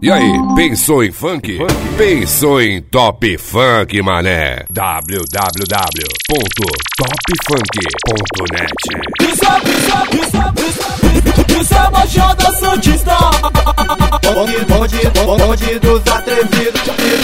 E aí, pensou em funk? Pensou em Top Funk, mané. www.topfunk.net. Isso é Baixada Santista. Bonde dos atrevidos.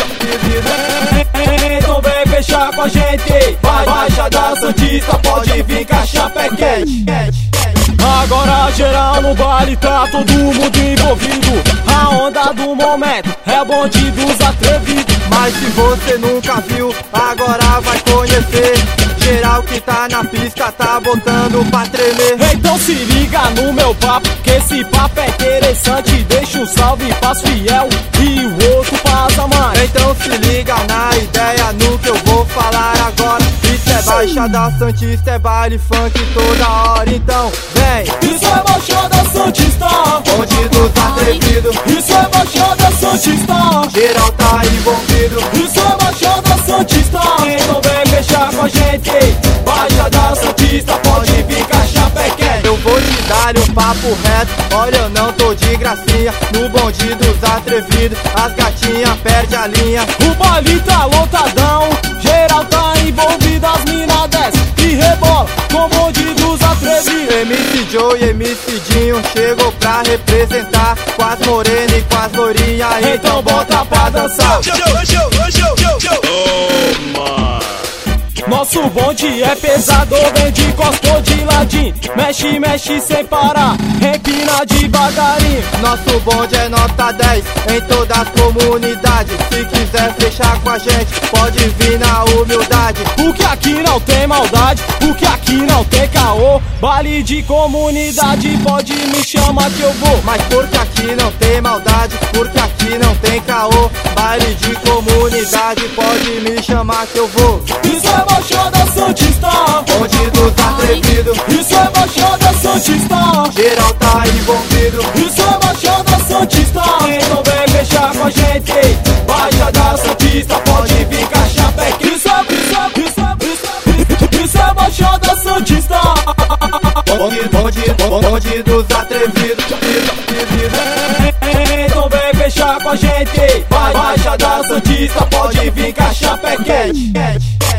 Então vem fechar com a gente. Baixada Santista, pode vir caixa pequete. Agora geral no baile, tá todo mundo envolvido. A onda do momento é bonde dos atrevidos. Mas se você nunca viu, agora vai conhecer. Geral que tá na pista tá botando pra tremer. Então se liga no meu papo, que esse papo é interessante. Deixa um salve pras fiel e o outro pras amantes. Então se liga na ideia, no que eu vou falar agora. Isso é Baixada Santista, é baile funk toda hora. Então vem. Isso é Baixada Santista, bonde dos atrevidos. Isso é Baixada Santista, geral tá envolvido. Isso é Baixada Santista, então vem fechar com a gente. Baixada Santista, pode vir caixa pequena. Eu vou te dar um papo reto, olha eu não tô de gracinha. No bonde dos atrevidos, as gatinhas perdem a linha. O baile tá lotadão, geral tá envolvido. As mina desce e rebola com o bonde dos atrevidos. MC Joe e MC Dinho chegou pra representar, com as morenas e com as lourinhas. Então bota pra dançar. Nosso bonde é pesado, vem de costa ou de ladinho. Mexe, mexe sem parar, empina devagarinho. Nosso bonde é nota 10 em todas as comunidades. Se quiser fechar com a gente, pode vir na humildade. Porque aqui não tem maldade, porque aqui não tem caô. Baile de comunidade, pode me chamar que eu vou. Mas porque aqui não tem maldade, porque aqui não tem caô. Baile de comunidade, pode me chamar que eu vou. Isso é Baixada Santista, bonde dos atrevidos. Isso é Baixada Santista, geral tá envolvido. Isso é Baixada Santista, então vem fechar com a gente. Baixada Santista, pode vir caixa pequena. Isso é Baixada Santista, bonde dos atrevidos. Então vem fechar com a gente. Baixada Santista, pode vir caixa pequena.